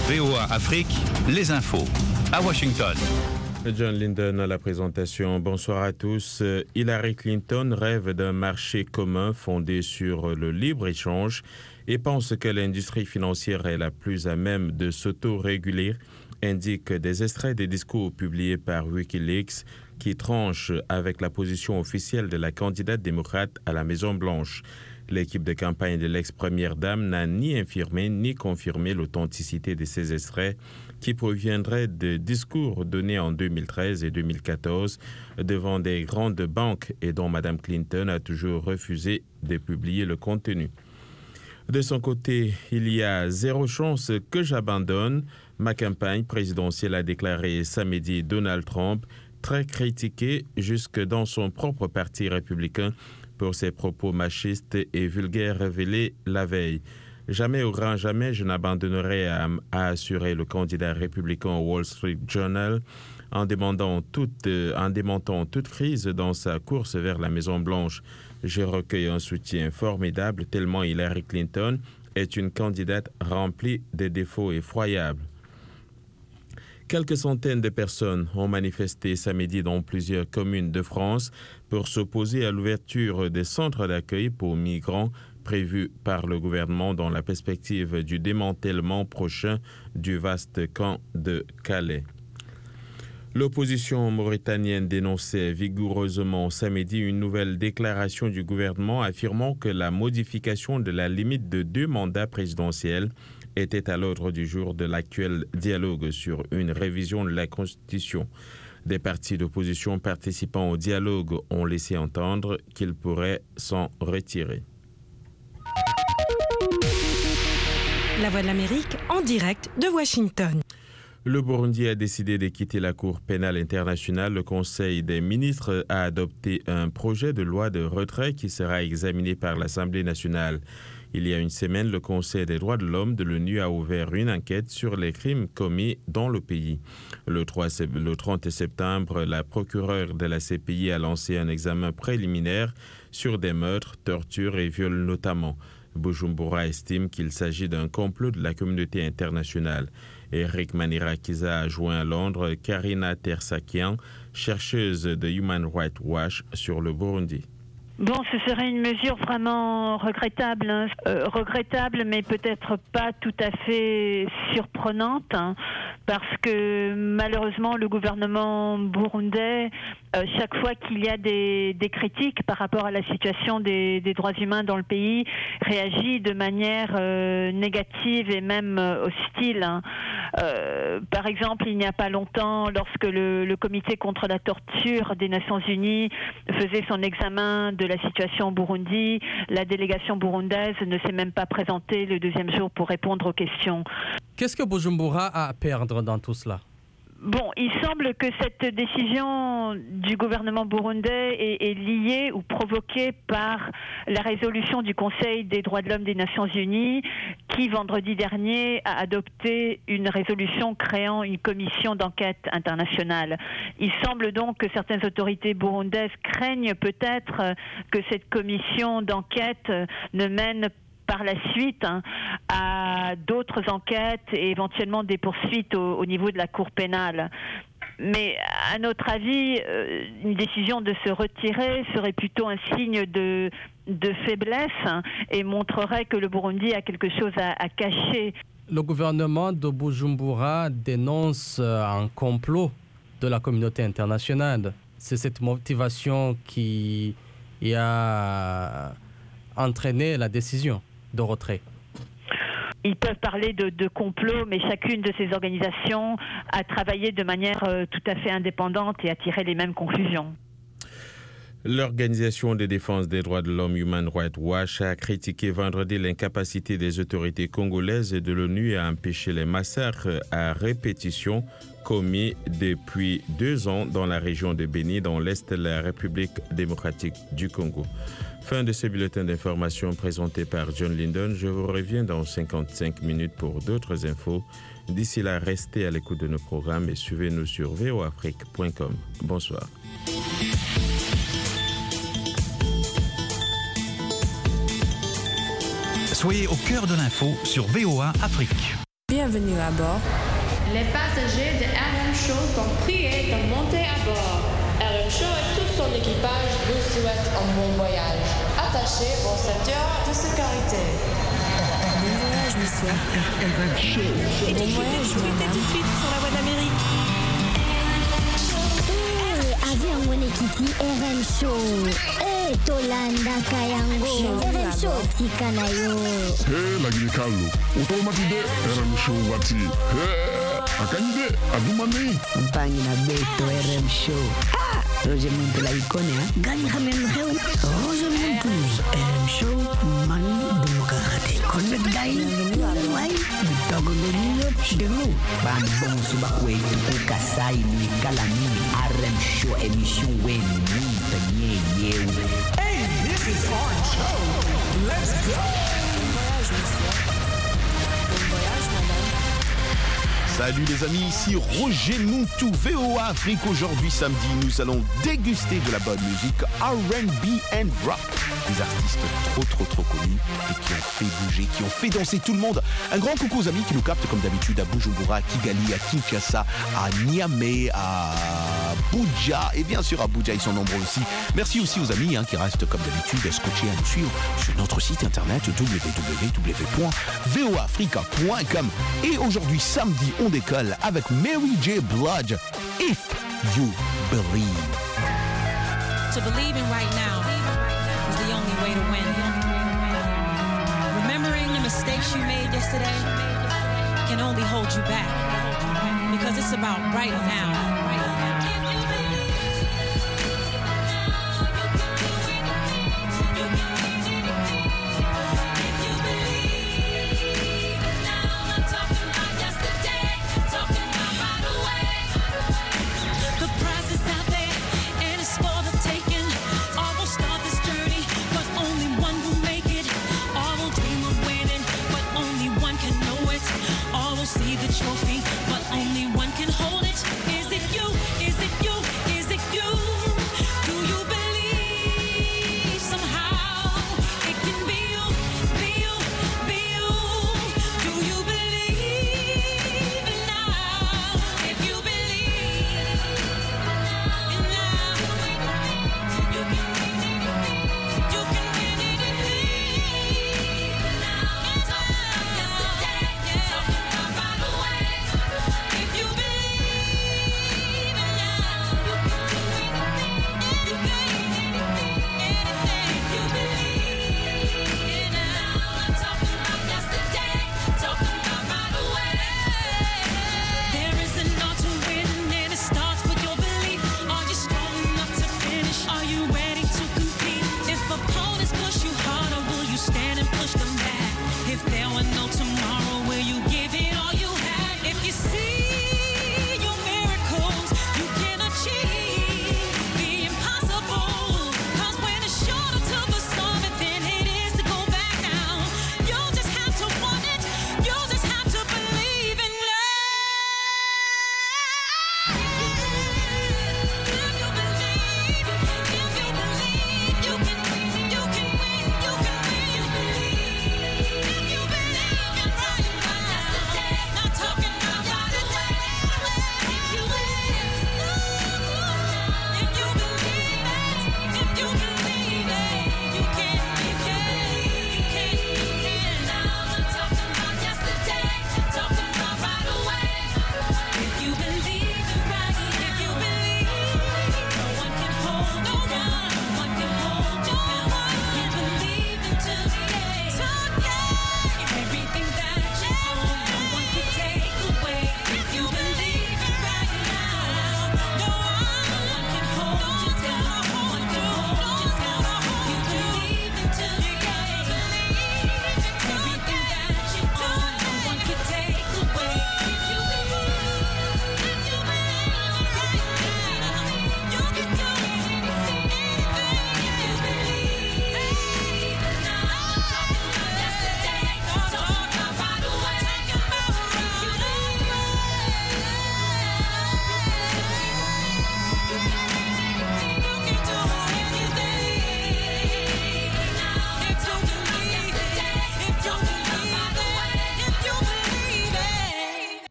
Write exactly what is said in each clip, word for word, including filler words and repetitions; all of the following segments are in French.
V O A Afrique, les infos. À Washington. John Linden à la présentation. Bonsoir à tous. Hillary Clinton rêve d'un marché commun fondé sur le libre-échange et pense que l'industrie financière est la plus à même de s'auto-réguler, indiquent des extraits des discours publiés par Wikileaks qui tranchent avec la position officielle de la candidate démocrate à la Maison-Blanche. L'équipe de campagne de l'ex-première dame n'a ni infirmé ni confirmé l'authenticité de ces extraits qui proviendraient de discours donnés en deux mille treize et deux mille quatorze devant des grandes banques et dont Mme Clinton a toujours refusé de publier le contenu. De son côté, il y a zéro chance que j'abandonne ma campagne présidentielle, a déclaré samedi Donald Trump, très critiqué jusque dans son propre parti républicain pour ses propos machistes et vulgaires révélés la veille. Jamais au grand jamais, je n'abandonnerai, à, à assurer le candidat républicain au Wall Street Journal en demandant toute, euh, en démentant toute crise dans sa course vers la Maison-Blanche. Je recueille un soutien formidable tellement Hillary Clinton est une candidate remplie de défauts effroyables. Quelques centaines de personnes ont manifesté samedi dans plusieurs communes de France pour s'opposer à l'ouverture des centres d'accueil pour migrants prévus par le gouvernement dans la perspective du démantèlement prochain du vaste camp de Calais. L'opposition mauritanienne dénonçait vigoureusement samedi une nouvelle déclaration du gouvernement affirmant que la modification de la limite de deux mandats présidentiels était à l'ordre du jour de l'actuel dialogue sur une révision de la Constitution. Des partis d'opposition participant au dialogue ont laissé entendre qu'ils pourraient s'en retirer. La Voix de l'Amérique en direct de Washington. Le Burundi a décidé de quitter la Cour pénale internationale. Le Conseil des ministres a adopté un projet de loi de retrait qui sera examiné par l'Assemblée nationale. Il y a une semaine, le Conseil des droits de l'homme de l'ONU a ouvert une enquête sur les crimes commis dans le pays. Le trente septembre, la procureure de la C P I a lancé un examen préliminaire sur des meurtres, tortures et viols notamment. Bujumbura estime qu'il s'agit d'un complot de la communauté internationale. Eric Manirakiza a joint à Londres Karina Tersakian, chercheuse de Human Rights Watch sur le Burundi. Bon, ce serait une mesure vraiment regrettable, hein. euh, regrettable, mais peut-être pas tout à fait surprenante, hein, parce que malheureusement le gouvernement burundais, euh, chaque fois qu'il y a des, des critiques par rapport à la situation des, des droits humains dans le pays, réagit de manière euh, négative et même euh, hostile. Hein. Euh, par exemple, il n'y a pas longtemps, lorsque le, le comité contre la torture des Nations Unies faisait son examen de la situation au Burundi, la délégation burundaise ne s'est même pas présentée le deuxième jour pour répondre aux questions. Qu'est-ce que Bujumbura a à perdre dans tout cela ? Bon, il semble que cette décision du gouvernement burundais est, est liée ou provoquée par la résolution du Conseil des droits de l'homme des Nations Unies qui, vendredi dernier, a adopté une résolution créant une commission d'enquête internationale. Il semble donc que certaines autorités burundaises craignent peut-être que cette commission d'enquête ne mène par la suite hein, à d'autres enquêtes et éventuellement des poursuites au, au niveau de la Cour pénale. Mais à notre avis, euh, une décision de se retirer serait plutôt un signe de, de faiblesse hein, et montrerait que le Burundi a quelque chose à, à cacher. Le gouvernement de Bujumbura dénonce un complot de la communauté internationale. C'est cette motivation qui a entraîné la décision de retrait. Ils peuvent parler de, de complot, mais chacune de ces organisations a travaillé de manière euh, tout à fait indépendante et a tiré les mêmes conclusions. L'Organisation de défense des droits de l'homme Human Rights Watch a critiqué vendredi l'incapacité des autorités congolaises et de l'ONU à empêcher les massacres à répétition commis depuis deux ans dans la région de Béni, dans l'est de la République démocratique du Congo. Fin de ce bulletin d'information présenté par John Linden. Je vous reviens dans cinquante-cinq minutes pour d'autres infos. D'ici là, restez à l'écoute de nos programmes et suivez-nous sur v o afrique point com. Bonsoir. Soyez au cœur de l'info sur V O A Afrique. Bienvenue à bord. Les passagers de R M Show sont priés de monter à bord. R M Show et tout son équipage vous souhaitent un bon voyage. Attachez vos ceintures de sécurité. Bon voyage, monsieur. R M Show. Et bon voyage, madame. Tout de suite sur la voie de l'Amérique. Avion Monekiti R M Show. Eh, Tolanda Kayango. R M Show Tikanayo. Eh, la Guinée-Callo. Automatique R M Show Wati. Eh, Akanyide, Adumani. Campagne na Beto R M Show. Ah, Roger Monte la icône, hein. Gagne Hamel Reu. Roger Monte. R M Show, Manu Demokrati. Convet Gaï. Wai. Togo de Nilo. Demo. Ban bon subakwe. Tuku Kasai. Ni Kalami. R M Show émission Wen. Ni Tanye Yew. Hey, this is Orange Show. Let's go. Bon voyage, monsieur. Bon voyage, madame. Salut les amis, ici Roger Montou, V O A Afrique. Aujourd'hui samedi, nous allons déguster de la bonne musique R and B and rock. Des artistes trop trop trop connus et qui ont fait bouger, qui ont fait danser tout le monde. Un grand coucou aux amis qui nous captent comme d'habitude à Bujumbura, à Kigali, à Kinshasa, à Niamey, à Abuja et bien sûr à Abuja, ils sont nombreux aussi. Merci aussi aux amis hein, qui restent comme d'habitude scotchés à nous suivre sur notre site internet w w w point v o africa point com. Et aujourd'hui samedi, on décolle avec Mary J. Blige, If You Believe. To believe in right now is the only way to win. Remembering the mistakes you made yesterday can only hold you back because it's about right now. See the trophy, but only one can hold it. Is it you? Is it you? Is it you? Do you believe somehow it can be you, be you, be you? Do you believe it now? If you believe it now, you can win it. You can win it now. It's all yesterday.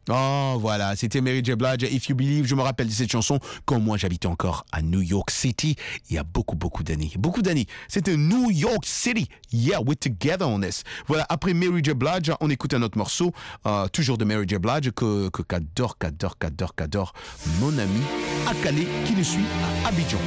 Oh, voilà, c'était Mary J. Blige, If You Believe. Je me rappelle de cette chanson quand moi j'habitais encore à New York City il y a beaucoup, beaucoup d'années. Beaucoup d'années. C'était New York City. Yeah, we're together on this. Voilà, après Mary J. Blige, on écoute un autre morceau, euh, toujours de Mary J. Blige, que, que qu'adore, qu'adore, qu'adore, qu'adore mon ami Akale qui nous suit à Abidjan.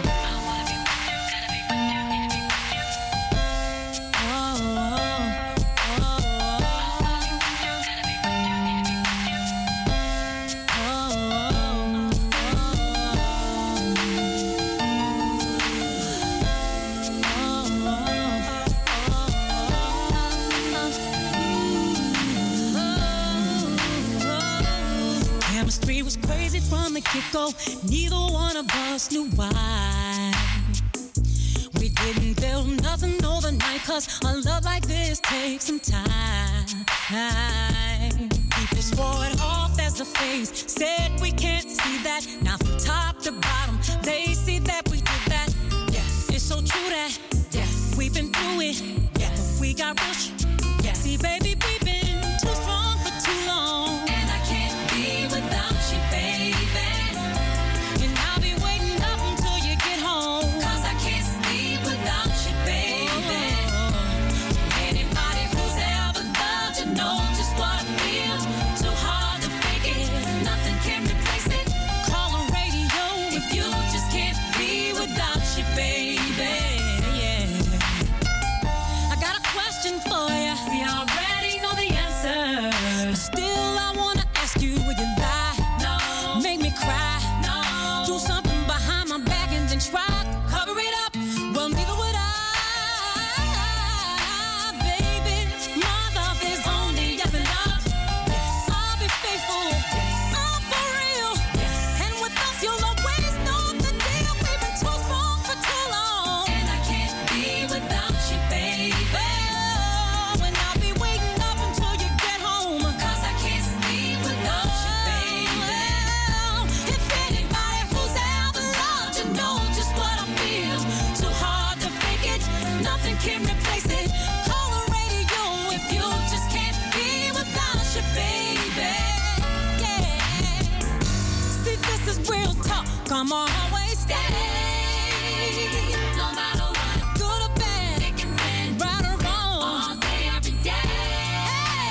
Chemistry was crazy from the get-go. Neither one of us knew why. We didn't build nothing overnight, cause a love like this takes some time. People swore it off as a phase, said we can't see that. Now from top to bottom, they see that we did that. Yes, it's so true that yes, we've been through it. Yes, but we got rich. Yes, see baby, we've been too strong for too long. And I can't be without you, baby. And I'll be waiting up until you get home, cause I can't sleep without you, baby. Anybody who's ever loved you know just what I feel. Too hard to fake it, nothing can replace it. Call a radio if you just can't be without you, baby. Yeah. I got a question for you. See, I already know the answer, but still I wanna ask you, would you lie? No. Make me cry? No. Do something behind my back and then try to cover it up? Well, neither would I, baby. My love is only up and up. Yes. I'll be faithful. Yes. I'm for real. Yes. And with us, you'll always know the deal. We've been too strong for too long. And I can't be without you, baby. Oh, and I'll be waiting up until you get home, cause I can't sleep without you, baby. If anybody who's ever loved you know just what I feel. Too hard to fake it, nothing can replace it. Call the radio if you just can't be without you, baby. Yeah. See, this is real talk. I'm always stay. No matter what, good or bad, thick and thin, right or wrong, all day, every day.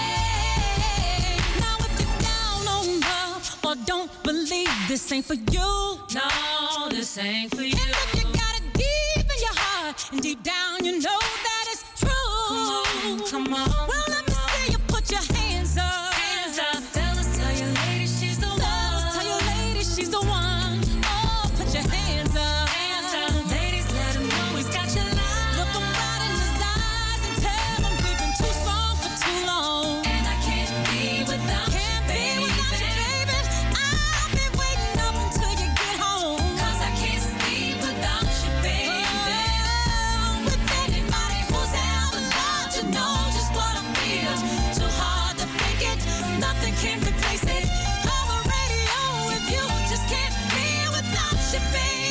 Now if you're down on love or don't believe this ain't for you, no, this ain't for you. And if you got it deep in your heart and deep down you know that it's true, come on, come on. Well, let me see you put your hands up. Hands up. Fellas, tell your lady she's the one. Fellas, tell your lady she's the one. Oh, put your hands up. Hands up. Ladies, let him know he's got your love. Look him right in his eyes and tell him we've been too strong for too long. And I can't be without you, baby. I'll be waiting up until you get home, cause I can't sleep without you, baby. Oh, with anybody who's ever loved you know just what I feel. Too hard to fake it, nothing can replace it. Call the radio if you just can't be without you, baby.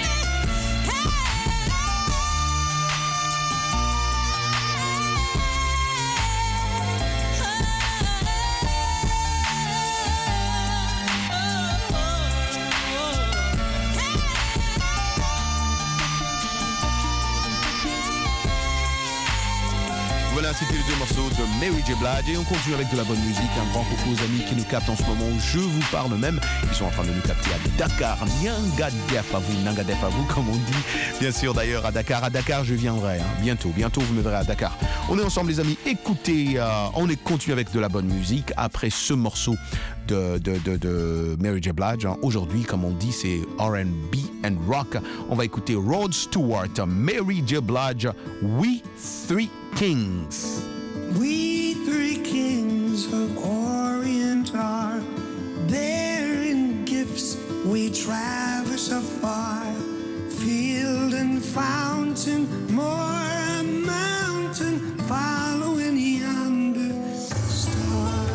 Voilà, c'était les deux morceaux de Mary J. Blige et on continue avec de la bonne musique. Un grand coucou aux amis qui nous captent en ce moment où je vous parle même. Ils sont en train de nous capter à Dakar. Nyangadef à vous, Nangadef à vous, comme on dit. Bien sûr, d'ailleurs, à Dakar. À Dakar, je viendrai. Hein. Bientôt, bientôt, vous me verrez à Dakar. On est ensemble, les amis. Écoutez, euh, on est continue avec de la bonne musique. Après ce morceau de, de, de, de Mary J. Blige, hein. Aujourd'hui, comme on dit, c'est R and B and rock. On va écouter Rod Stewart, Mary J. Blige, We Three Kings. We three kings of Orient are bearing gifts. We traverse afar, field and fountain, more a mountain, following yonder star.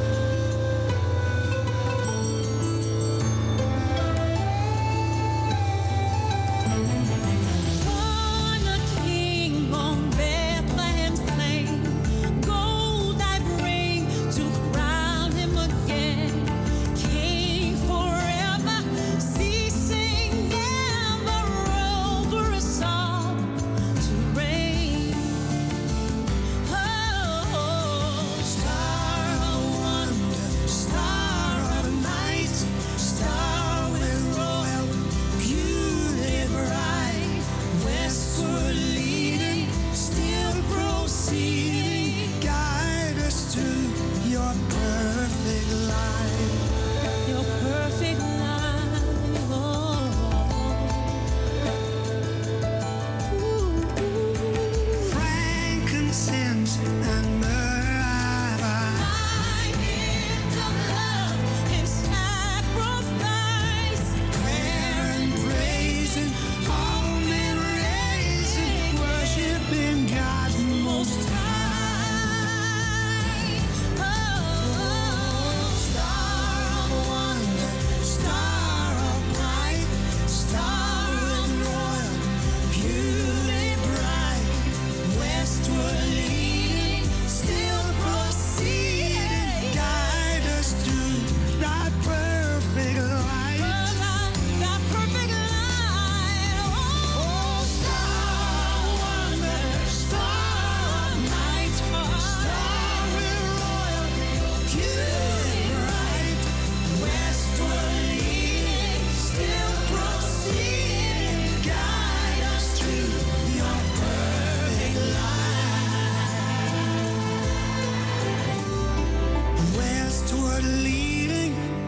Born a king on Bethlehem's plain, gold I bring to crown him again.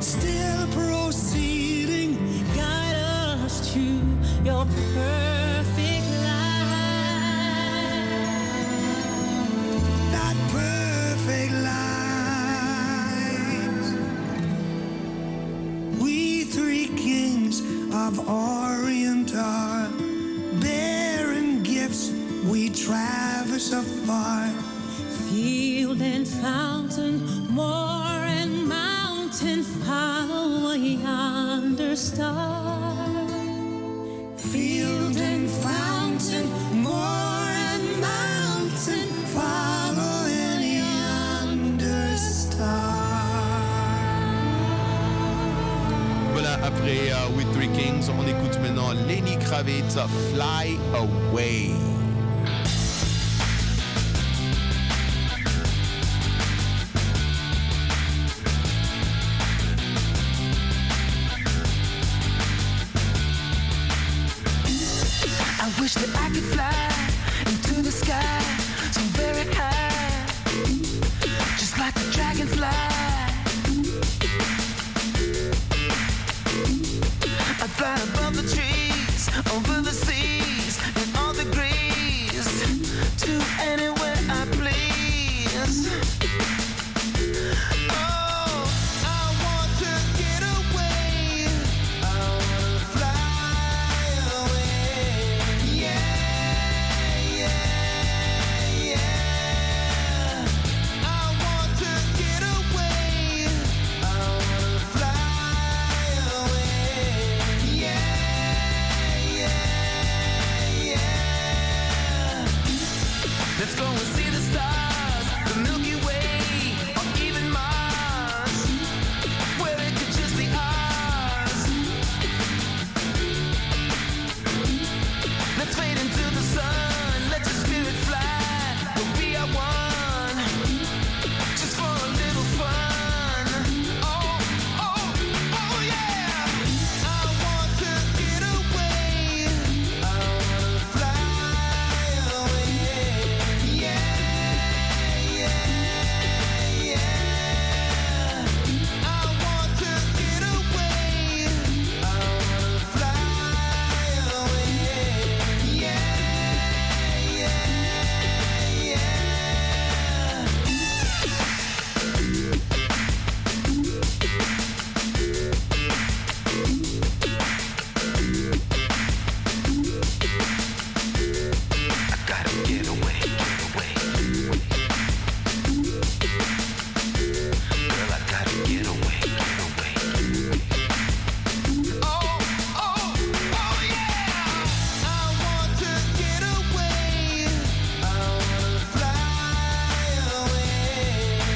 still proceeding. Guide us to your perfect light. That perfect light. We three kings of Orient are bearing gifts. We traverse afar. Field and fountain, moor and mountain, follow yonder star. Field and fountain, moor and mountain, follow yonder star. Voilà, après uh, With Three Kings, on écoute maintenant Lenny Kravitz, Fly Away. I wish that I could fly into the sky so very high, just like a dragonfly. I'd fly above the trees, over the seas, and all the degrees, to anywhere I please. Oh, I want to get away. I wanna fly away. Yeah, yeah, yeah. I want to get away. I wanna fly away. Yeah, yeah, yeah. Let's go and see the stars, the Milky Way, or even Mars, where it could just be ours. Let's fade into the sun, let your spirit fly, we'll be our one, just for a little fun. Oh, oh, oh yeah. I want to get away. I wanna fly away. Yeah, yeah, yeah. I want to get away. I wanna fly away. Yeah, yeah, yeah. I gotta get away, get away. Girl, I gotta get away, get away. Oh, oh, oh yeah. I want to get away. I wanna fly away.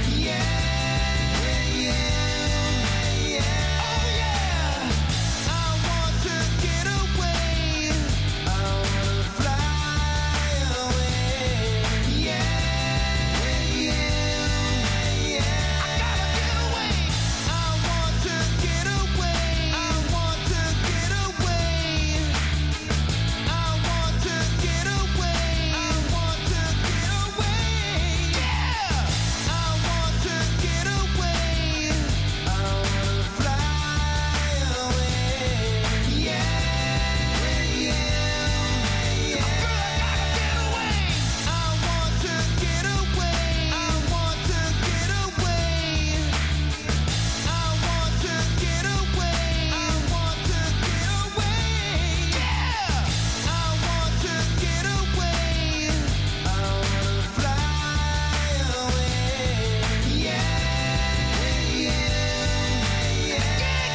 Yeah, yeah, yeah. Oh yeah. I want to get away. I wanna fly away. Yeah, yeah, yeah. I gotta get away. I want to get away. I want to get away. I want to get away. I want to get away. Yeah. I want to get away. I wanna fly away. Yeah, yeah, yeah. Girl, I gotta get away. I want to get away. I want to get away. I want to get away. I want to get away. Yeah. I want to get away. I wanna fly away. Yeah, yeah, yeah,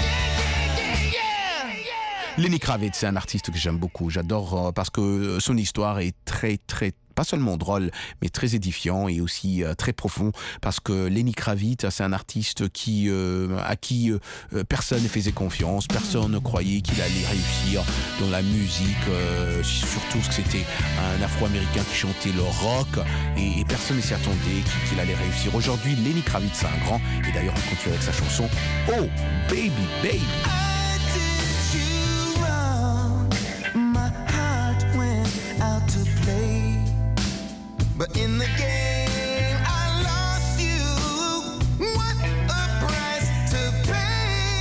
yeah, yeah. Lenny Kravitz, c'est un artiste que j'aime beaucoup. J'adore euh, parce que son histoire est très, très, pas seulement drôle, mais très édifiant et aussi euh, très profond. Parce que Lenny Kravitz, c'est un artiste qui, euh, à qui euh, personne ne faisait confiance, personne ne croyait qu'il allait réussir dans la musique, euh, surtout que c'était un Afro-Américain qui chantait le rock et, et personne ne s'y attendait qu'il allait réussir. Aujourd'hui, Lenny Kravitz, c'est un grand. Et d'ailleurs, on continue avec sa chanson Oh Baby Baby. My heart went out to play, but in the game I lost you. What a price to pay.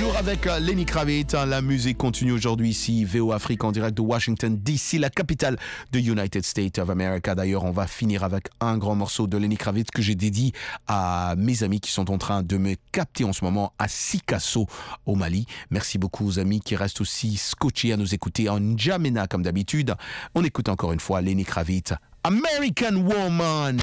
toujours avec euh, Lenny Kravitz. La musique continue aujourd'hui ici, V O Afrique en direct de Washington D C, la capitale de United States of America. D'ailleurs, on va finir avec un grand morceau de Lenny Kravitz que j'ai dédié à mes amis qui sont en train de me capter en ce moment à Sikasso au Mali. Merci beaucoup aux amis qui restent aussi scotchés à nous écouter en N'Djamena comme d'habitude. On écoute encore une fois Lenny Kravitz, American Woman.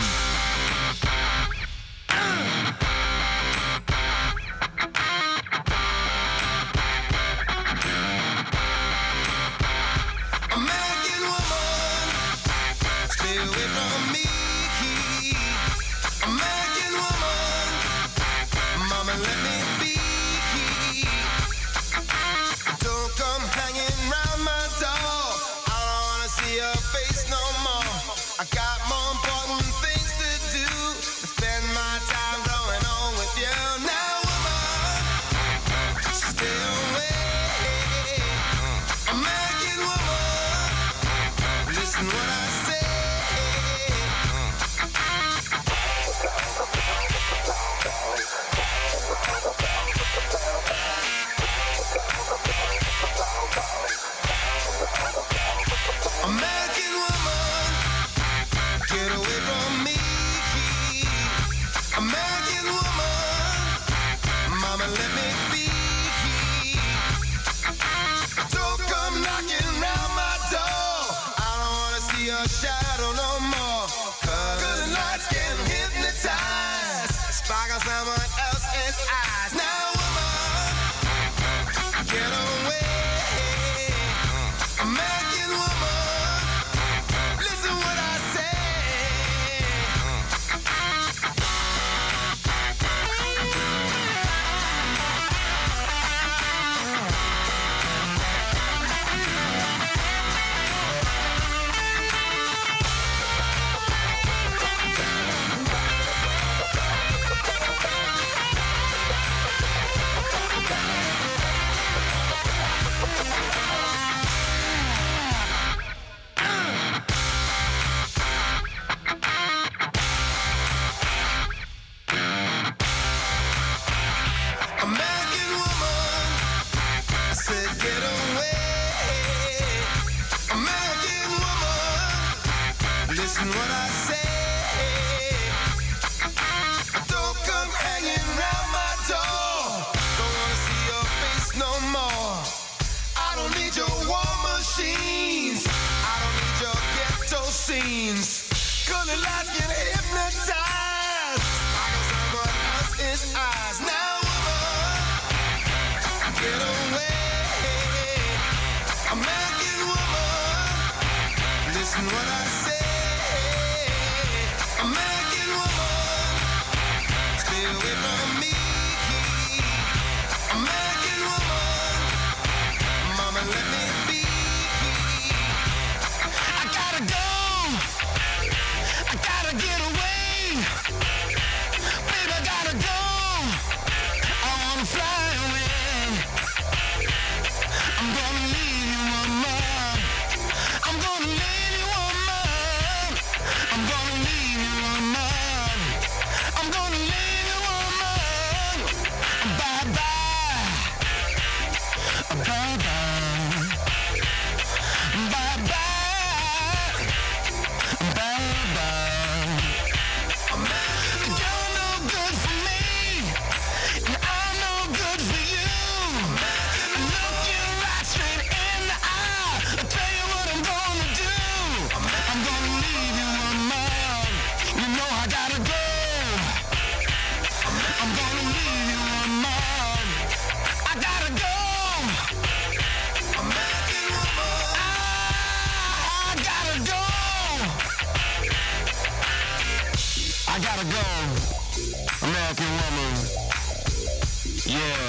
I gotta go, American woman. Yeah.